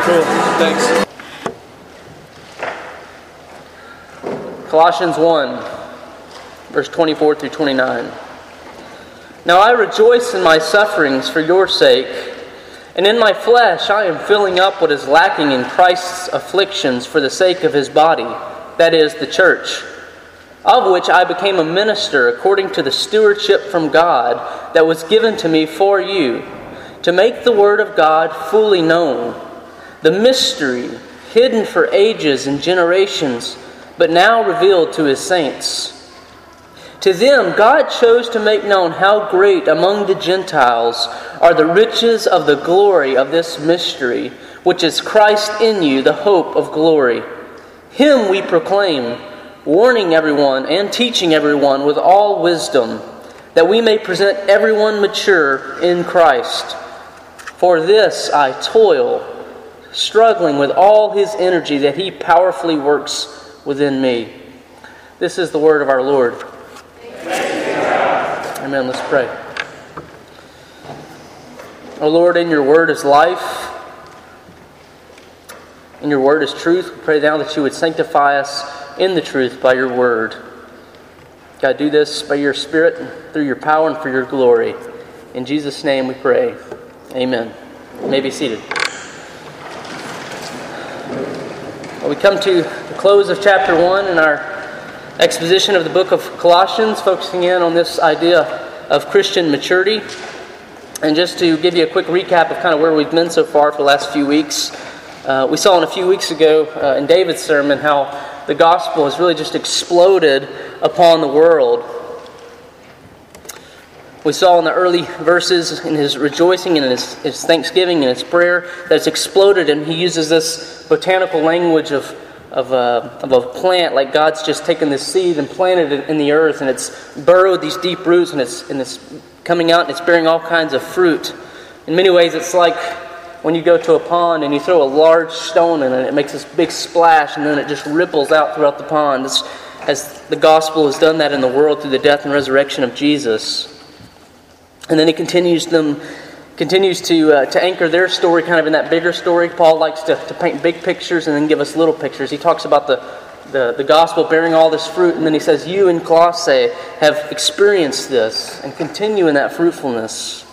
Cool. Thanks. Colossians 1, verse 24 through 29. Now I rejoice in my sufferings for your sake, and in my flesh I am filling up what is lacking in Christ's afflictions for the sake of his body, that is, the church, of which I became a minister according to the stewardship from God that was given to me for you, to make the word of God fully known, the mystery hidden for ages and generations, but now revealed to his saints. To them God chose to make known how great among the Gentiles are the riches of the glory of this mystery, which is Christ in you, the hope of glory. Him we proclaim, warning everyone and teaching everyone with all wisdom, that we may present everyone mature in Christ. For this I toil, struggling with all his energy that he powerfully works within me. This is the word of our Lord. Amen. Let's pray. O Lord, in your word is life. In your word is truth. We pray now that you would sanctify us in the truth by your word. God, do this by your Spirit, through your power and for your glory. In Jesus' name we pray. Amen. You may be seated. Well, we come to the close of chapter 1 in our exposition of the book of Colossians, focusing in on this idea of Christian maturity. And just to give you a quick recap of kind of where we've been so far for the last few weeks, we saw a few weeks ago in David's sermon how the gospel has really just exploded upon the world. We saw in the early verses in his rejoicing and his thanksgiving and his prayer that it's exploded, and he uses this botanical language of a plant, like God's just taken this seed and planted it in the earth, and it's burrowed these deep roots, and it's coming out and it's bearing all kinds of fruit. In many ways, it's like when you go to a pond and you throw a large stone in it, it makes this big splash, and then it just ripples out throughout the pond. As the gospel has done that in the world through the death and resurrection of Jesus. And then he continues to anchor their story kind of in that bigger story. Paul likes to paint big pictures and then give us little pictures. He talks about the gospel bearing all this fruit, and then he says, you in Colossae have experienced this and continue in that fruitfulness.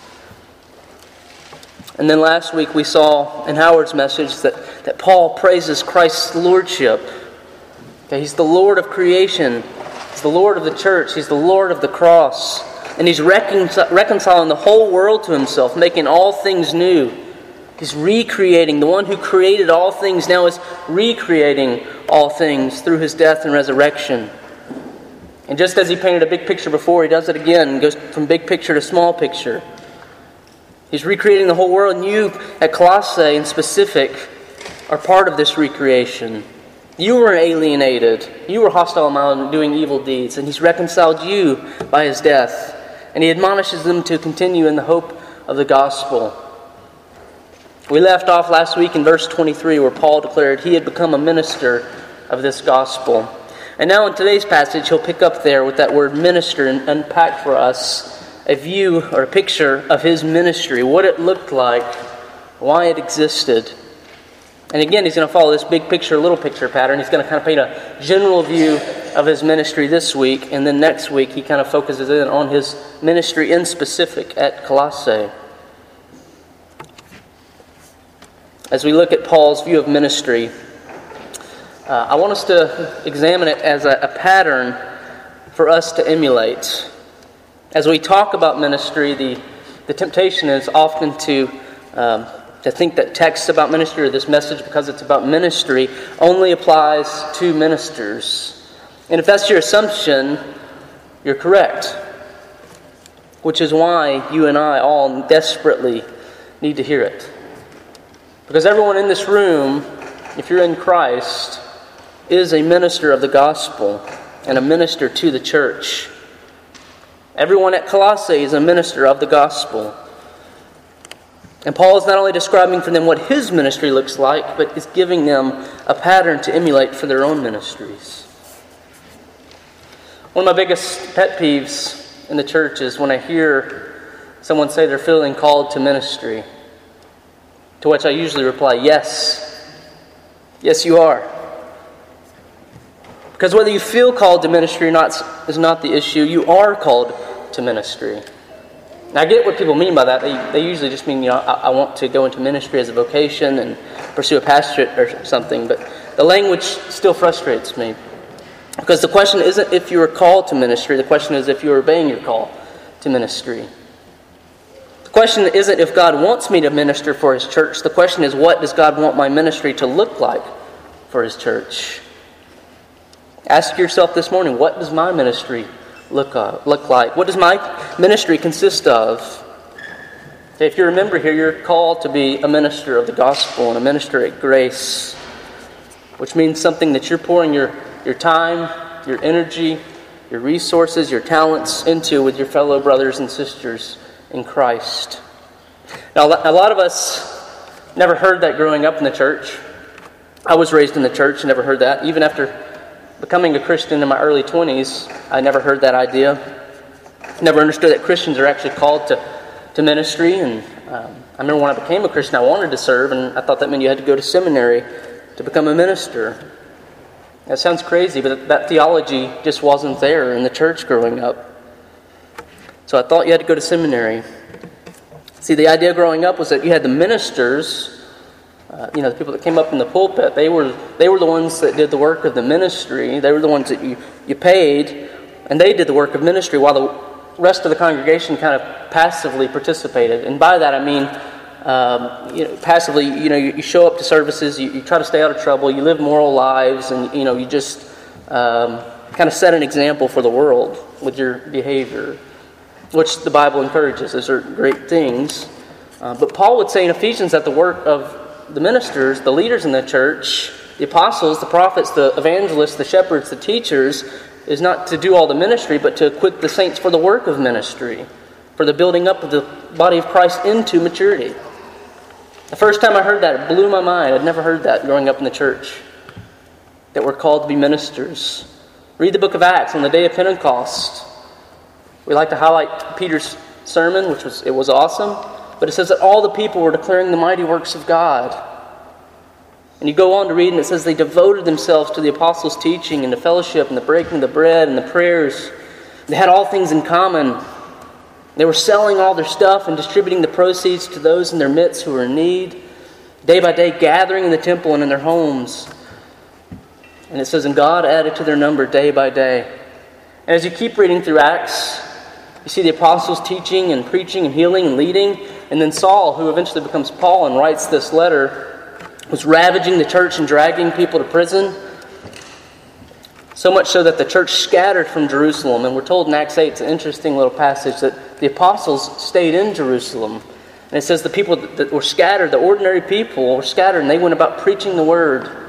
And then last week we saw in Howard's message that Paul praises Christ's lordship. Okay, he's the Lord of creation. He's the Lord of the church. He's the Lord of the cross. And he's reconciling the whole world to himself, making all things new. He's recreating. The one who created all things now is recreating all things through his death and resurrection. And just as he painted a big picture before, he does it again and goes from big picture to small picture. He's recreating the whole world, and you at Colossae in specific are part of this recreation. You were alienated. You were hostile and doing evil deeds, and he's reconciled you by his death. And he admonishes them to continue in the hope of the gospel. We left off last week in verse 23 where Paul declared he had become a minister of this gospel. And now in today's passage he'll pick up there with that word minister and unpack for us a view or a picture of his ministry, what it looked like, why it existed. And again, he's going to follow this big picture, little picture pattern. He's going to kind of paint a general view of his ministry this week, and then next week he kind of focuses in on his ministry in specific at Colossae. As we look at Paul's view of ministry, I want us to examine it as a pattern for us to emulate. As we talk about ministry, the temptation is often to think that texts about ministry or this message, because it's about ministry, only applies to ministers. And if that's your assumption, you're correct. Which is why you and I all desperately need to hear it. Because everyone in this room, if you're in Christ, is a minister of the gospel and a minister to the church. Everyone at Colossae is a minister of the gospel. And Paul is not only describing for them what his ministry looks like, but is giving them a pattern to emulate for their own ministries. One of my biggest pet peeves in the church is when I hear someone say they're feeling called to ministry. To which I usually reply, yes. Yes, you are. Because whether you feel called to ministry or not is not the issue. You are called to ministry. Now, I get what people mean by that. They usually just mean, I want to go into ministry as a vocation and pursue a pastorate or something. But the language still frustrates me. Because the question isn't if you are called to ministry. The question is if you are obeying your call to ministry. The question isn't if God wants me to minister for His church. The question is, what does God want my ministry to look like for His church? Ask yourself this morning, what does my ministry look like? What does my ministry consist of? Okay, if you're a member here, you're called to be a minister of the gospel and a minister at Grace, which means something that you're pouring your time, your energy, your resources, your talents into with your fellow brothers and sisters in Christ. Now, a lot of us never heard that growing up in the church. I was raised in the church and never heard that. Even after becoming a Christian in my early 20s, I never heard that idea. Never understood that Christians are actually called to ministry. And I remember when I became a Christian, I wanted to serve, and I thought that meant you had to go to seminary to become a minister. That sounds crazy, but that theology just wasn't there in the church growing up. So I thought you had to go to seminary. See, the idea growing up was that you had the ministers, the people that came up in the pulpit, they were the ones that did the work of the ministry. They were the ones that you paid, and they did the work of ministry while the rest of the congregation kind of passively participated. And by that I mean, passively, you show up to services, you try to stay out of trouble, you live moral lives, and you just kind of set an example for the world with your behavior, which the Bible encourages. Those are great things. But Paul would say in Ephesians that the work of the ministers, the leaders in the church, the apostles, the prophets, the evangelists, the shepherds, the teachers, is not to do all the ministry, but to equip the saints for the work of ministry, for the building up of the body of Christ into maturity. The first time I heard that, it blew my mind. I'd never heard that growing up in the church, that we're called to be ministers. Read the book of Acts on the day of Pentecost. We like to highlight Peter's sermon, which was awesome. But it says that all the people were declaring the mighty works of God. And you go on to read, and it says they devoted themselves to the apostles' teaching and the fellowship and the breaking of the bread and the prayers. They had all things in common. They were selling all their stuff and distributing the proceeds to those in their midst who were in need. Day by day, gathering in the temple and in their homes. And it says, and God added to their number day by day. And as you keep reading through Acts, you see the apostles teaching and preaching and healing and leading. And then Saul, who eventually becomes Paul and writes this letter, was ravaging the church and dragging people to prison. So much so that the church scattered from Jerusalem. And we're told in Acts 8, it's an interesting little passage, that the apostles stayed in Jerusalem. And it says the people that were scattered, the ordinary people were scattered, and they went about preaching the word.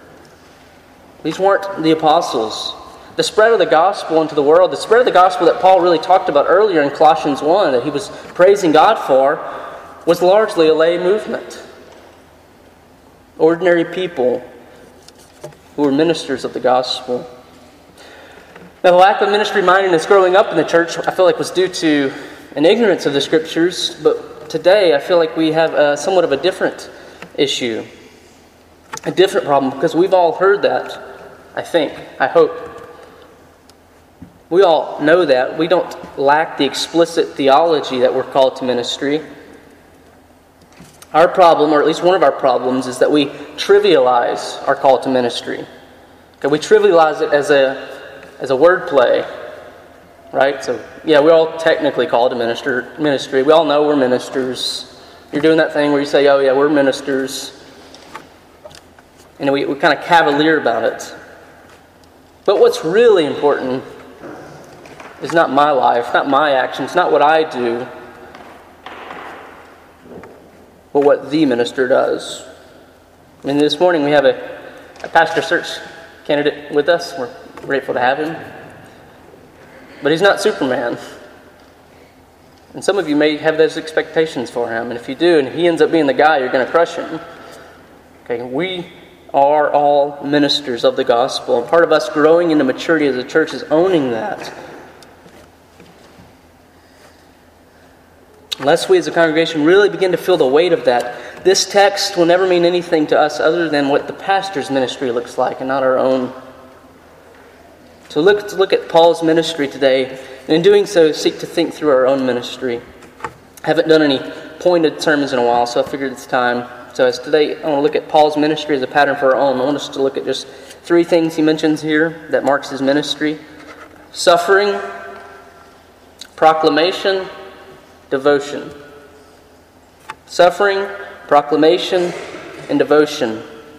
These weren't the apostles. The spread of the gospel into the world, the spread of the gospel that Paul really talked about earlier in Colossians 1, that he was praising God for, was largely a lay movement. Ordinary people who were ministers of the gospel. Now, the lack of ministry mindedness growing up in the church, I feel like, was due to an ignorance of the Scriptures, but today I feel like we have somewhat of a different issue, a different problem, because we've all heard that, I hope. We all know that. We don't lack the explicit theology that we're called to ministry. Our problem, or at least one of our problems, is that we trivialize our call to ministry. Okay, we trivialize it as a word play, right? So, yeah, we're all technically called to ministry. We all know we're ministers. You're doing that thing where you say, oh yeah, we're ministers. And we kind of cavalier about it. But what's really important is not my life, not my actions, not what I do, but what the minister does. And this morning we have a pastor search candidate with us. We're grateful to have him. But he's not Superman. And some of you may have those expectations for him. And if you do, and he ends up being the guy, you're going to crush him. Okay, we are all ministers of the gospel. And part of us growing into maturity as a church is owning that. Unless we as a congregation really begin to feel the weight of that, this text will never mean anything to us other than what the pastor's ministry looks like and not our own. So look at Paul's ministry today, and in doing so, seek to think through our own ministry. I haven't done any pointed sermons in a while, so I figured it's time. So as today, I want to look at Paul's ministry as a pattern for our own. I want us to look at just 3 things he mentions here that marks his ministry: suffering, proclamation, devotion. Suffering, proclamation, and devotion.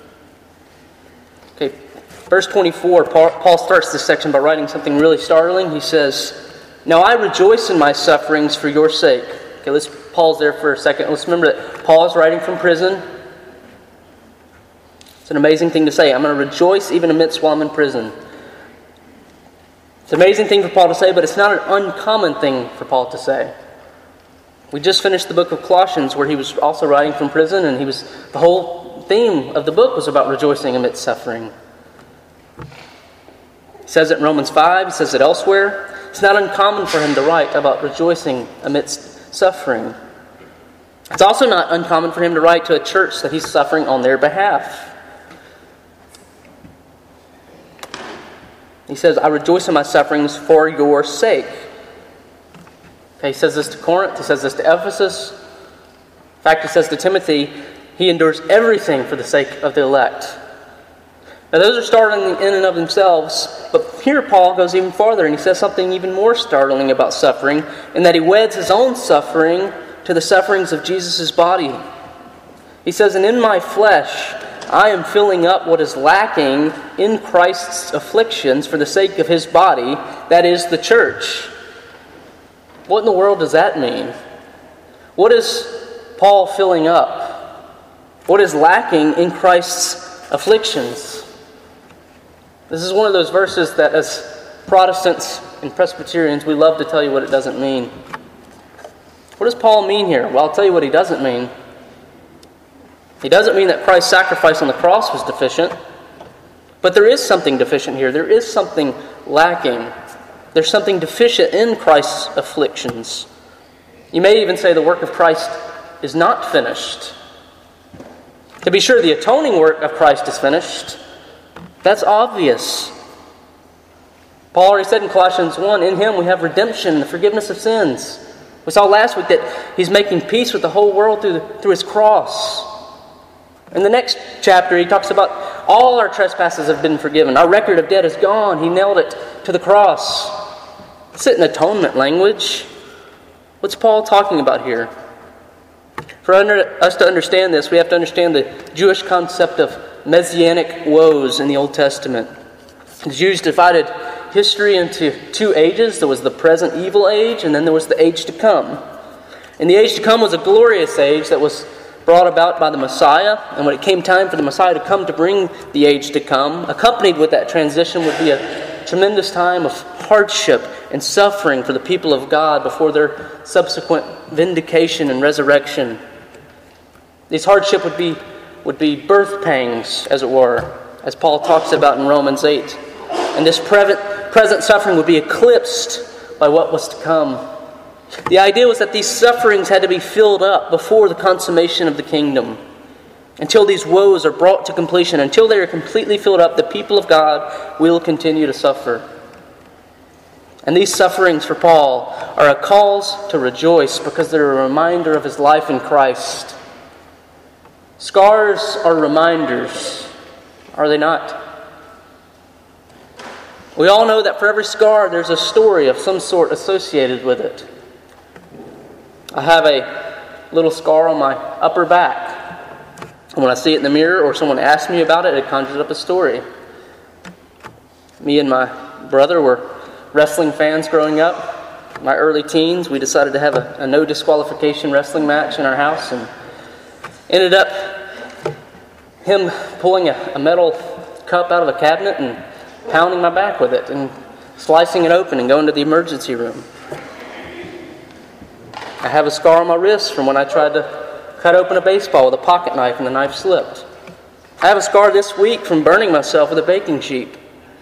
Okay, verse 24, Paul starts this section by writing something really startling. He says, "Now I rejoice in my sufferings for your sake." Okay, let's pause there for a second. Let's remember that Paul is writing from prison. It's an amazing thing to say. I'm going to rejoice even amidst while I'm in prison. It's an amazing thing for Paul to say, but it's not an uncommon thing for Paul to say. We just finished the book of Colossians, where he was also writing from prison, and the whole theme of the book was about rejoicing amidst suffering. He says it in Romans 5, he says it elsewhere. It's not uncommon for him to write about rejoicing amidst suffering. It's also not uncommon for him to write to a church that he's suffering on their behalf. He says, "I rejoice in my sufferings for your sake." Okay, he says this to Corinth, he says this to Ephesus. In fact, he says to Timothy, he endures everything for the sake of the elect. Now those are startling in and of themselves, but here Paul goes even farther and he says something even more startling about suffering, in that he weds his own suffering to the sufferings of Jesus' body. He says, "And in my flesh I am filling up what is lacking in Christ's afflictions for the sake of his body, that is the church." What in the world does that mean? What is Paul filling up? What is lacking in Christ's afflictions? This is one of those verses that as Protestants and Presbyterians, we love to tell you what it doesn't mean. What does Paul mean here? Well, I'll tell you what he doesn't mean. He doesn't mean that Christ's sacrifice on the cross was deficient, but there is something deficient here. There is something lacking. There's something deficient in Christ's afflictions. You may even say the work of Christ is not finished. To be sure, the atoning work of Christ is finished. That's obvious. Paul already said in Colossians 1, "In him we have redemption, the forgiveness of sins." We saw last week that he's making peace with the whole world through his cross. In the next chapter, he talks about all our trespasses have been forgiven. Our record of debt is gone. He nailed it to the cross. It's in atonement language. What's Paul talking about here? For us to understand this, we have to understand the Jewish concept of messianic woes in the Old Testament. The Jews divided history into 2 ages. There was the present evil age, and then there was the age to come. And the age to come was a glorious age that was brought about by the Messiah. And when it came time for the Messiah to come to bring the age to come, accompanied with that transition would be a tremendous time of hardship and suffering for the people of God before their subsequent vindication and resurrection. These hardship would be birth pangs, as it were, as Paul talks about in Romans 8. And this present suffering would be eclipsed by what was to come. The idea was that these sufferings had to be filled up before the consummation of the kingdom. Until these woes are brought to completion, until they are completely filled up, the people of God will continue to suffer. And these sufferings for Paul are a cause to rejoice because they're a reminder of his life in Christ. Scars are reminders, are they not? We all know that for every scar, there's a story of some sort associated with it. I have a little scar on my upper back. And when I see it in the mirror or someone asks me about it, it conjures up a story. Me and my brother were wrestling fans growing up. In my early teens, we decided to have a no disqualification wrestling match in our house, and ended up him pulling a metal cup out of a cabinet and pounding my back with it and slicing it open and going to the emergency room. I have a scar on my wrist from when I tried to cut open a baseball with a pocket knife and the knife slipped. I have a scar this week from burning myself with a baking sheet.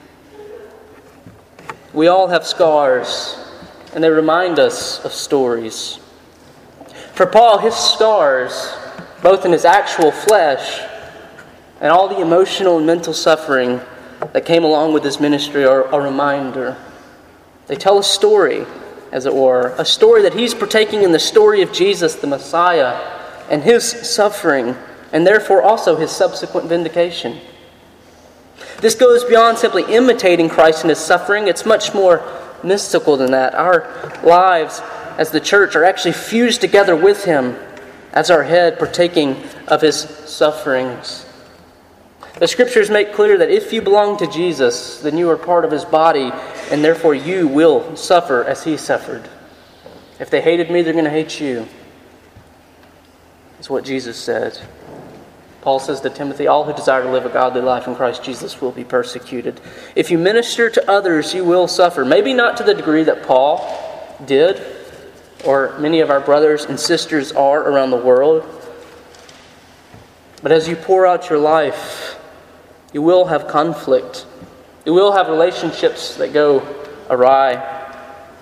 We all have scars, and they remind us of stories. For Paul, his scars both in his actual flesh and all the emotional and mental suffering that came along with his ministry are a reminder. They tell a story, as it were, a story that he's partaking in the story of Jesus, the Messiah, and his suffering, and therefore also his subsequent vindication. This goes beyond simply imitating Christ in his suffering. It's much more mystical than that. Our lives as the church are actually fused together with him as our head, partaking of his sufferings. The Scriptures make clear that if you belong to Jesus, then you are part of his body, and therefore you will suffer as he suffered. If they hated me, they're going to hate you. That's what Jesus said. Paul says to Timothy, all who desire to live a godly life in Christ Jesus will be persecuted. If you minister to others, you will suffer. Maybe not to the degree that Paul did, or many of our brothers and sisters are around the world. But as you pour out your life, you will have conflict. You will have relationships that go awry.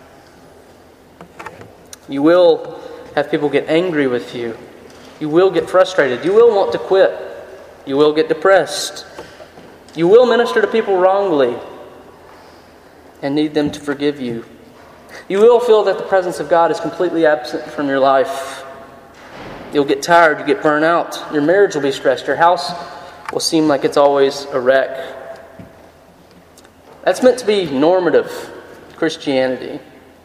You will have people get angry with you. You will get frustrated. You will want to quit. You will get depressed. You will minister to people wrongly and need them to forgive you. You will feel that the presence of God is completely absent from your life. You'll get tired. You get burnt out. Your marriage will be stressed. Your house will seem like it's always a wreck. That's meant to be normative Christianity.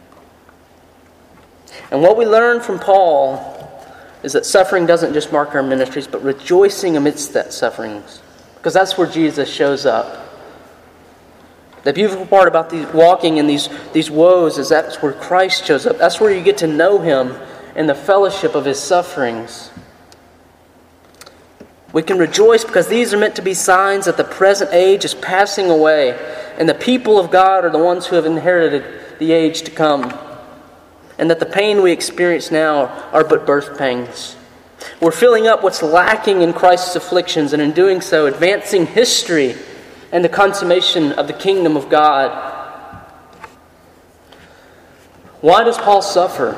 And what we learn from Paul is that suffering doesn't just mark our ministries, but rejoicing amidst that sufferings. Because that's where Jesus shows up. The beautiful part about walking in these woes is that's where Christ shows up. That's where you get to know him in the fellowship of his sufferings. We can rejoice because these are meant to be signs that the present age is passing away, and the people of God are the ones who have inherited the age to come. And that the pain we experience now are but birth pangs. We're filling up what's lacking in Christ's afflictions, and in doing so, advancing history and the consummation of the kingdom of God. Why does Paul suffer?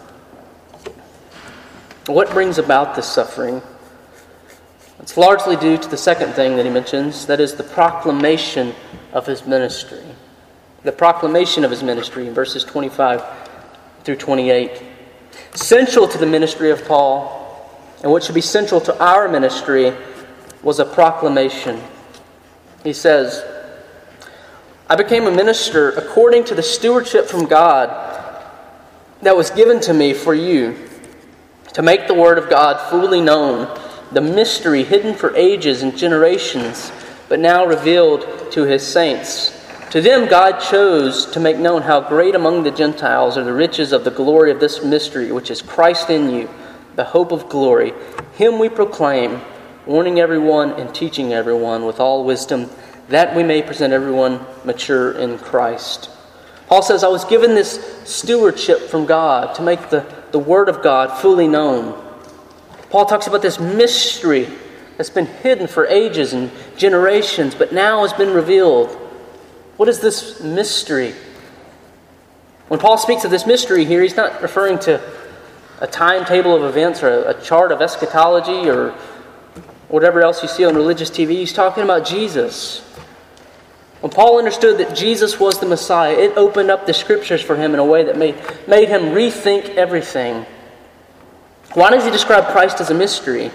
What brings about this suffering? It's largely due to the second thing that he mentions, that is the proclamation of his ministry. The proclamation of his ministry in verses 25 through 28. Central to the ministry of Paul, and what should be central to our ministry, was a proclamation. He says, I became a minister according to the stewardship from God that was given to me for you, to make the word of God fully known, the mystery hidden for ages and generations, but now revealed to his saints. To them God chose to make known how great among the Gentiles are the riches of the glory of this mystery, which is Christ in you, the hope of glory. Him we proclaim, warning everyone and teaching everyone with all wisdom, that we may present everyone mature in Christ. Paul says, I was given this stewardship from God to make the word of God fully known. Paul talks about this mystery that's been hidden for ages and generations, but now has been revealed. What is this mystery? When Paul speaks of this mystery here, he's not referring to a timetable of events or a chart of eschatology or whatever else you see on religious TV. He's talking about Jesus. When Paul understood that Jesus was the Messiah, it opened up the Scriptures for him in a way that made him rethink everything. Why does he describe Christ as a mystery?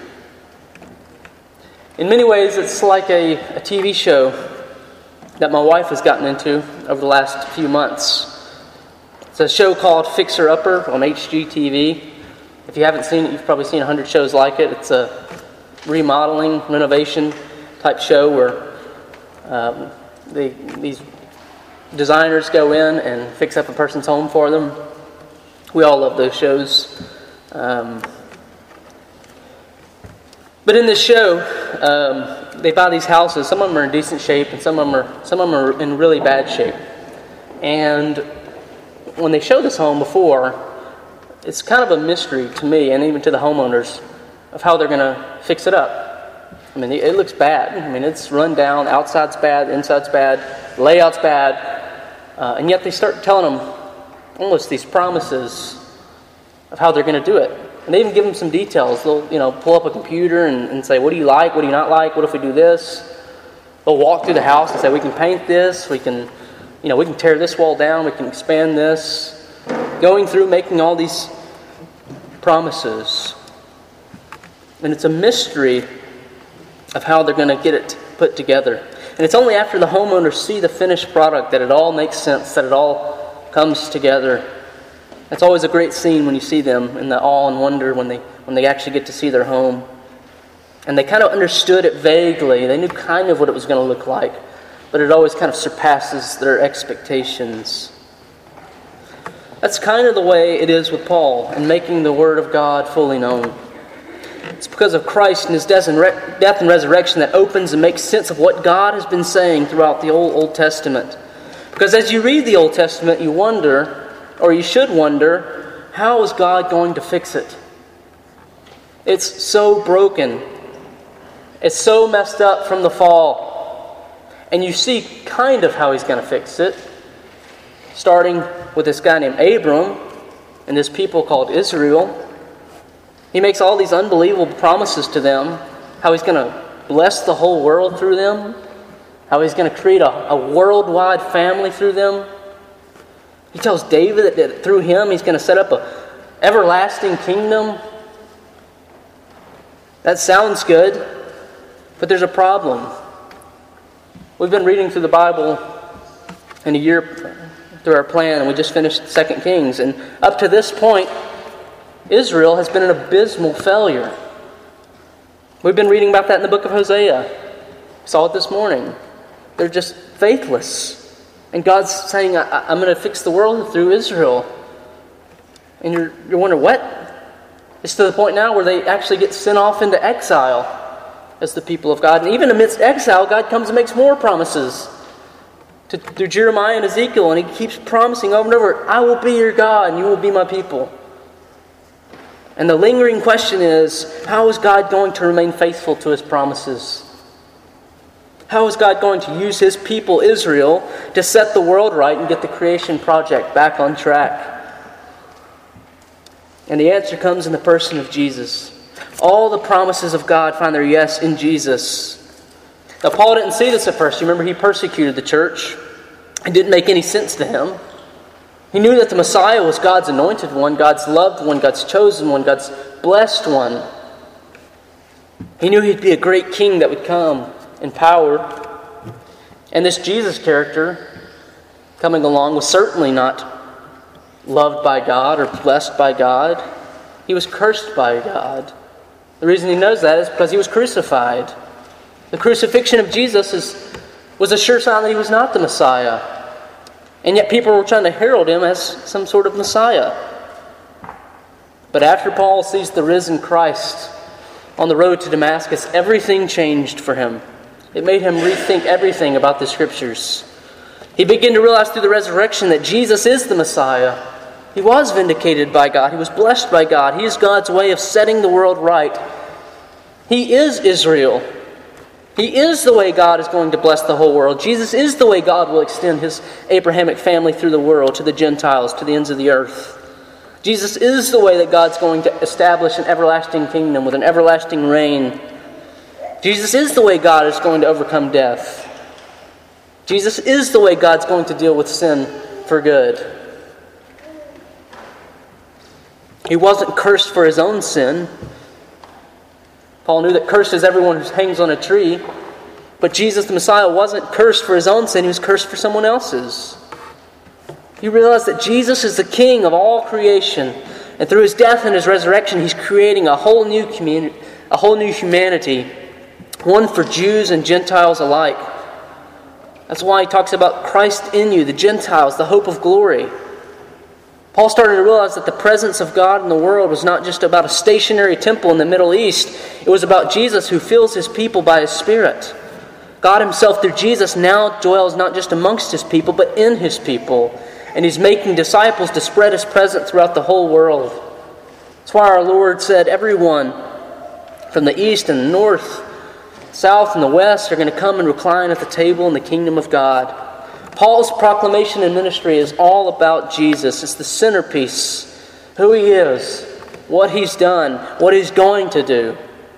In many ways, it's like a TV show that my wife has gotten into over the last few months. It's a show called Fixer Upper on HGTV. If you haven't seen it, you've probably seen 100 shows like it. It's a remodeling, renovation type show where these designers go in and fix up a person's home for them. We all love those shows. But in this show, they buy these houses. Some of them are in decent shape, and some of them are in really bad shape. And when they show this home before, it's kind of a mystery to me and even to the homeowners of how they're going to fix it up. I mean, it looks bad. I mean, it's run down. Outside's bad, inside's bad, layout's bad, and yet they start telling them almost these promises of how they're going to do it. And they even give them some details. They'll pull up a computer and say, what do you like? What do you not like? What if we do this? They'll walk through the house and say, we can paint this. We can tear this wall down. We can expand this. Going through making all these promises. And it's a mystery of how they're going to get it put together. And it's only after the homeowners see the finished product that it all makes sense, that it all comes together. It's always a great scene when you see them in the awe and wonder when they actually get to see their home. And they kind of understood it vaguely. They knew kind of what it was going to look like. But it always kind of surpasses their expectations. That's kind of the way it is with Paul in making the Word of God fully known. It's because of Christ and His death and resurrection that opens and makes sense of what God has been saying throughout the Old Testament. Because as you read the Old Testament, you wonder, or you should wonder, how is God going to fix it? It's so broken. It's so messed up from the fall. And you see kind of how He's going to fix it. Starting with this guy named Abram and this people called Israel. He makes all these unbelievable promises to them. How He's going to bless the whole world through them. How He's going to create a worldwide family through them. He tells David that through him He's going to set up an everlasting kingdom. That sounds good, but there's a problem. We've been reading through the Bible in a year through our plan, and we just finished 2 Kings. And up to this point, Israel has been an abysmal failure. We've been reading about that in the book of Hosea. We saw it this morning. They're just faithless. And God's saying, I'm going to fix the world through Israel. And you're wondering, what? It's to the point now where they actually get sent off into exile as the people of God. And even amidst exile, God comes and makes more promises through Jeremiah and Ezekiel. And He keeps promising over and over, I will be your God and you will be my people. And the lingering question is, how is God going to remain faithful to His promises? How is God going to use His people, Israel, to set the world right and get the creation project back on track? And the answer comes in the person of Jesus. All the promises of God find their yes in Jesus. Now, Paul didn't see this at first. You remember, he persecuted the church. It didn't make any sense to him. He knew that the Messiah was God's anointed one, God's loved one, God's chosen one, God's blessed one. He knew He'd be a great king that would come in power. And this Jesus character coming along was certainly not loved by God or blessed by God. He was cursed by God. The reason he knows that is because He was crucified. The crucifixion of Jesus was a sure sign that He was not the Messiah. And yet people were trying to herald Him as some sort of Messiah. But after Paul sees the risen Christ on the road to Damascus, everything changed for him. It made him rethink everything about the Scriptures. He began to realize through the resurrection that Jesus is the Messiah. He was vindicated by God. He was blessed by God. He is God's way of setting the world right. He is Israel. He is the way God is going to bless the whole world. Jesus is the way God will extend His Abrahamic family through the world, to the Gentiles, to the ends of the earth. Jesus is the way that God's going to establish an everlasting kingdom with an everlasting reign. Jesus is the way God is going to overcome death. Jesus is the way God's going to deal with sin for good. He wasn't cursed for His own sin. Paul knew that cursed is everyone who hangs on a tree. But Jesus the Messiah wasn't cursed for His own sin. He was cursed for someone else's. He realized that Jesus is the King of all creation. And through His death and His resurrection, He's creating a whole new community, a whole new humanity. One for Jews and Gentiles alike. That's why he talks about Christ in you, the Gentiles, the hope of glory. Paul started to realize that the presence of God in the world was not just about a stationary temple in the Middle East. It was about Jesus who fills His people by His Spirit. God Himself through Jesus now dwells not just amongst His people, but in His people. And He's making disciples to spread His presence throughout the whole world. That's why our Lord said, everyone from the east and the north, south and the west are going to come and recline at the table in the kingdom of God. Paul's proclamation and ministry is all about Jesus. It's the centerpiece, who He is. what He's done, what He's going to do.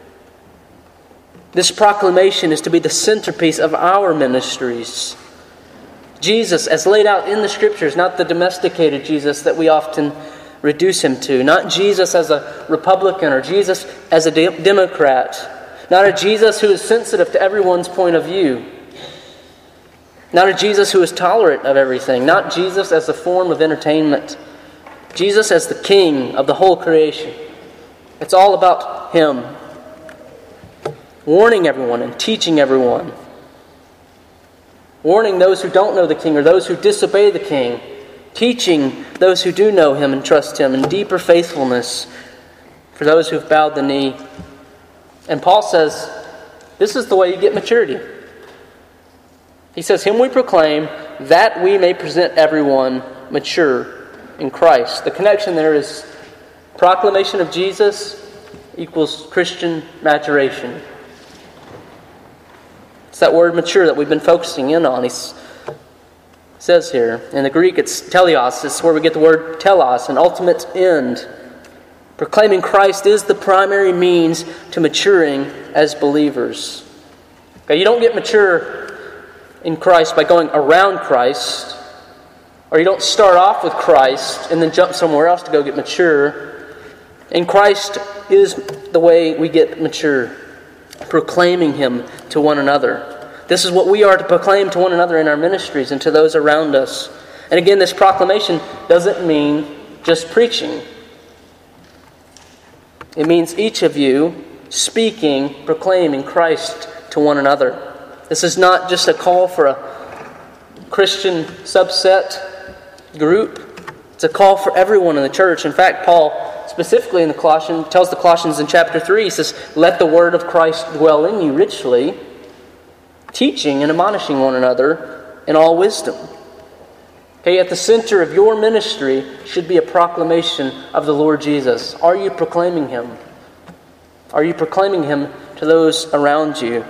This proclamation is to be the centerpiece of our ministries. Jesus, as laid out in the Scriptures, not the domesticated Jesus that we often reduce Him to. Not Jesus as a Republican or Jesus as a Democrat. Not a Jesus who is sensitive to everyone's point of view. Not a Jesus who is tolerant of everything. Not Jesus as a form of entertainment. Jesus as the King of the whole creation. It's all about Him. Warning everyone and teaching everyone. Warning those who don't know the King or those who disobey the King. Teaching those who do know Him and trust Him in deeper faithfulness for those who have bowed the knee. And Paul says, this is the way you get maturity. He says, Him we proclaim, that we may present everyone mature in Christ. The connection there is proclamation of Jesus equals Christian maturation. It's that word mature that we've been focusing in on. He says here, in the Greek it's teleos. It's where we get the word telos, an ultimate end. Proclaiming Christ is the primary means to maturing as believers. Okay, you don't get mature in Christ by going around Christ, or you don't start off with Christ and then jump somewhere else to go get mature. And Christ is the way we get mature. Proclaiming Him to one another. This is what we are to proclaim to one another in our ministries and to those around us. And again, this proclamation doesn't mean just preaching. It means each of you speaking, proclaiming Christ to one another. This is not just a call for a Christian subset group. It's a call for everyone in the church. In fact, Paul specifically in the Colossians, tells the Colossians in chapter 3, he says, let the word of Christ dwell in you richly, teaching and admonishing one another in all wisdom. Okay, at the center of your ministry should be a proclamation of the Lord Jesus. Are you proclaiming Him? Are you proclaiming Him to those around you?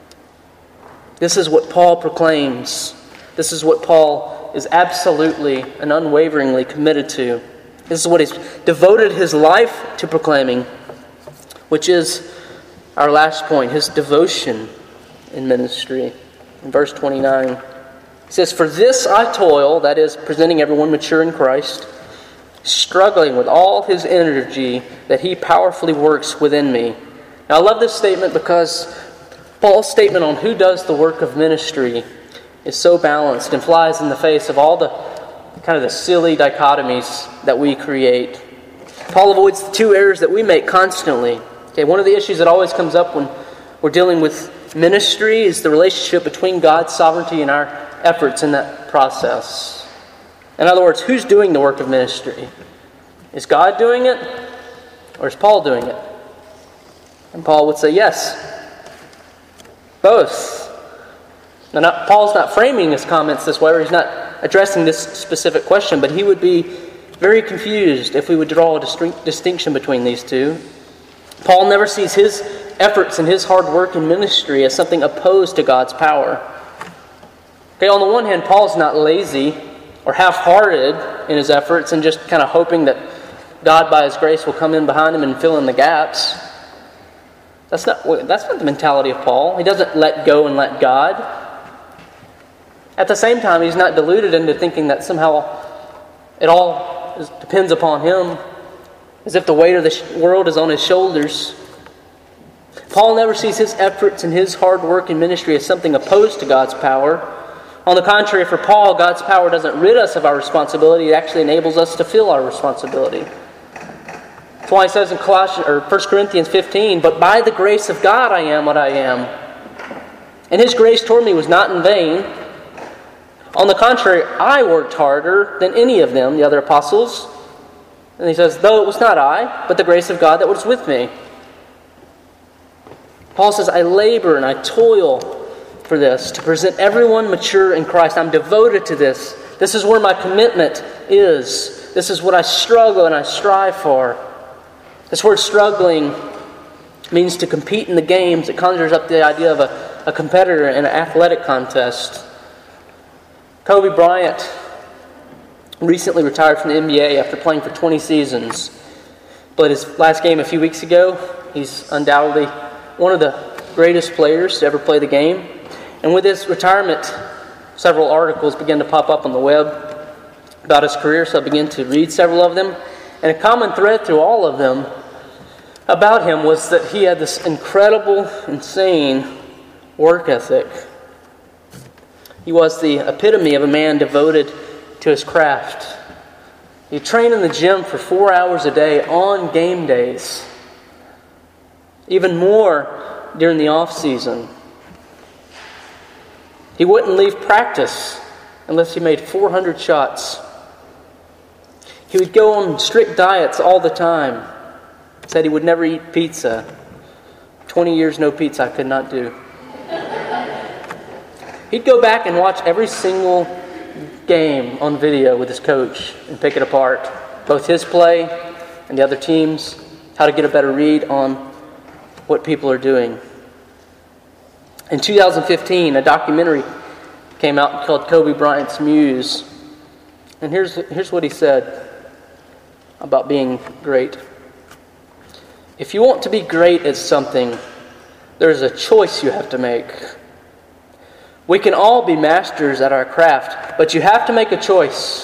This is what Paul proclaims. This is what Paul is absolutely and unwaveringly committed to. This is what he's devoted his life to proclaiming, which is our last point, his devotion in ministry. In verse 29, he says, for this I toil, that is, presenting everyone mature in Christ, struggling with all His energy that He powerfully works within me. Now I love this statement because Paul's statement on who does the work of ministry is so balanced and flies in the face of all the kind of the silly dichotomies that we create. Paul avoids the two errors that we make constantly. Okay, one of the issues that always comes up when we're dealing with ministry is the relationship between God's sovereignty and our efforts in that process. In other words, who's doing the work of ministry? Is God doing it? Or is Paul doing it? And Paul would say yes. Both. Now, Paul's not framing his comments this way, or he's not addressing this specific question, but he would be very confused if we would draw a distinction between these two. Paul never sees his efforts and his hard work in ministry as something opposed to God's power. Okay, on the one hand, Paul's not lazy or half-hearted in his efforts and just kind of hoping that God, by His grace, will come in behind him and fill in the gaps. That's not the mentality of Paul. He doesn't let go and let God. At the same time, he's not deluded into thinking that somehow it all depends upon him, as if the weight of the world is on his shoulders. Paul never sees his efforts and his hard work in ministry as something opposed to God's power. On the contrary, for Paul, God's power doesn't rid us of our responsibility. It actually enables us to feel our responsibility. That's why he says in 1 Corinthians 15, but by the grace of God I am what I am. And His grace toward me was not in vain. On the contrary, I worked harder than any of them, the other apostles. And he says, though it was not I, but the grace of God that was with me. Paul says, I labor and I toil for this, to present everyone mature in Christ. I'm devoted to this. This is where my commitment is. This is what I struggle and I strive for. This word struggling means to compete in the games. It conjures up the idea of a competitor in an athletic contest. Kobe Bryant recently retired from the NBA after playing for 20 seasons. Played his last game a few weeks ago. He's undoubtedly one of the greatest players to ever play the game. And with his retirement, several articles began to pop up on the web about his career, so I began to read several of them. And a common thread through all of them about him was that he had this incredible, insane work ethic. He was the epitome of a man devoted to his craft. He trained in the gym for 4 hours a day on game days. Even more during the off season. He wouldn't leave practice unless he made 400 shots. He would go on strict diets all the time. Said he would never eat pizza. 20 years no pizza I could not do. He'd go back and watch every single game on video with his coach and pick it apart. Both his play and the other teams. How to get a better read on what people are doing. In 2015, a documentary came out called Kobe Bryant's Muse. And here's what he said about being great. If you want to be great at something, there's a choice you have to make. We can all be masters at our craft, but you have to make a choice.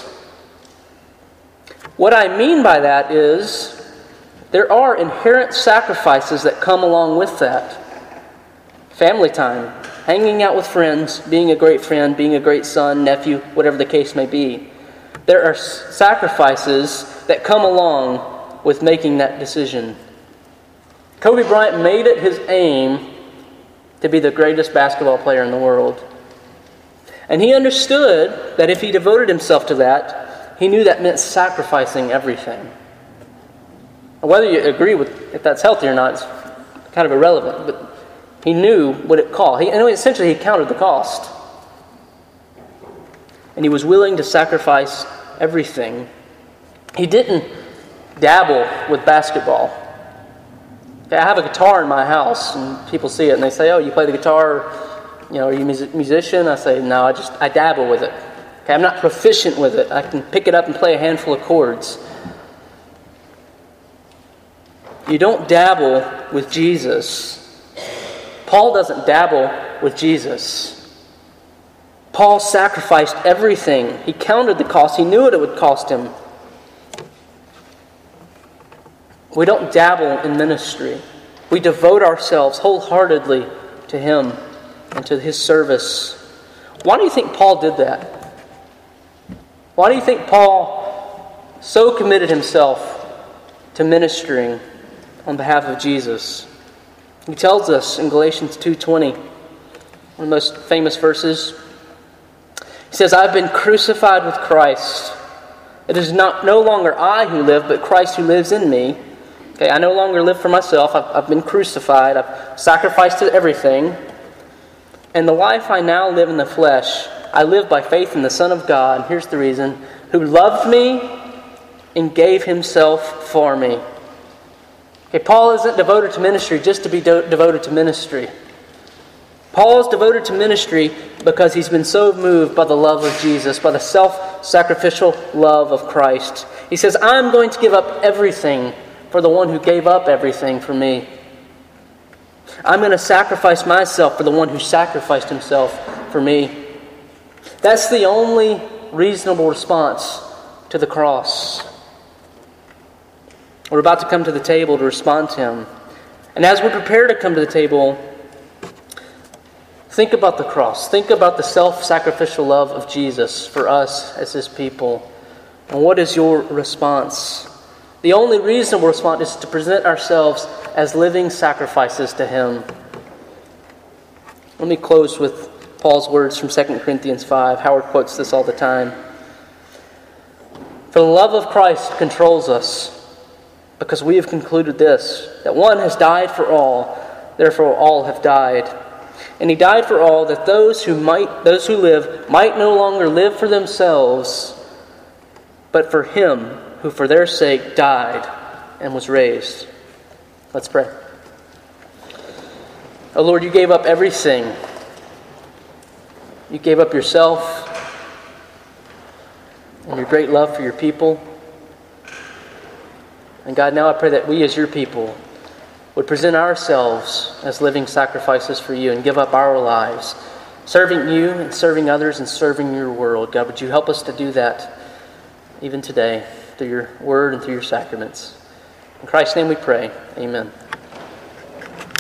What I mean by that is there are inherent sacrifices that come along with that. Family time, hanging out with friends, being a great friend, being a great son, nephew, whatever the case may be. There are sacrifices that come along with making that decision. Kobe Bryant made it his aim to be the greatest basketball player in the world. And he understood that if he devoted himself to that, he knew that meant sacrificing everything. Whether you agree with if that's healthy or not is kind of irrelevant, but he knew what it cost. Essentially, he counted the cost. And he was willing to sacrifice everything. He didn't dabble with basketball. I have a guitar in my house, and people see it, and they say, "Oh, you play the guitar? Are you a musician?" I say, "No, I dabble with it. Okay, I'm not proficient with it. I can pick it up and play a handful of chords." You don't dabble with Jesus. Paul doesn't dabble with Jesus. Paul sacrificed everything. He counted the cost. He knew what it would cost him. We don't dabble in ministry. We devote ourselves wholeheartedly to Him and to His service. Why do you think Paul did that? Why do you think Paul so committed himself to ministering on behalf of Jesus? He tells us in Galatians 2:20, one of the most famous verses. He says, "I've been crucified with Christ. It is no longer I who live, but Christ who lives in me. Okay, I no longer live for myself. I've been crucified. I've sacrificed everything. And the life I now live in the flesh, I live by faith in the Son of God." And here's the reason: "who loved me and gave Himself for me." Okay, Paul isn't devoted to ministry just to be devoted to ministry. Paul is devoted to ministry because he's been so moved by the love of Jesus, by the self-sacrificial love of Christ. He says, "I'm going to give up everything for the one who gave up everything for me. I'm going to sacrifice myself for the one who sacrificed himself for me." That's the only reasonable response to the cross. We're about to come to the table to respond to Him. And as we prepare to come to the table, think about the cross. Think about the self-sacrificial love of Jesus for us as His people. And what is your response? The only reasonable response is to present ourselves as living sacrifices to Him. Let me close with Paul's words from 2 Corinthians 5. Howard quotes this all the time. "For the love of Christ controls us, because we have concluded this, that one has died for all, therefore all have died. And He died for all, that those who live might no longer live for themselves, but for Him who for their sake died and was raised." Let's pray. Oh Lord, You gave up everything. You gave up Yourself and Your great love for Your people. And God, now I pray that we as your people would present ourselves as living sacrifices for you and give up our lives, serving you and serving others and serving your world. God, would you help us to do that even today through your word and through your sacraments? In Christ's name we pray. Amen.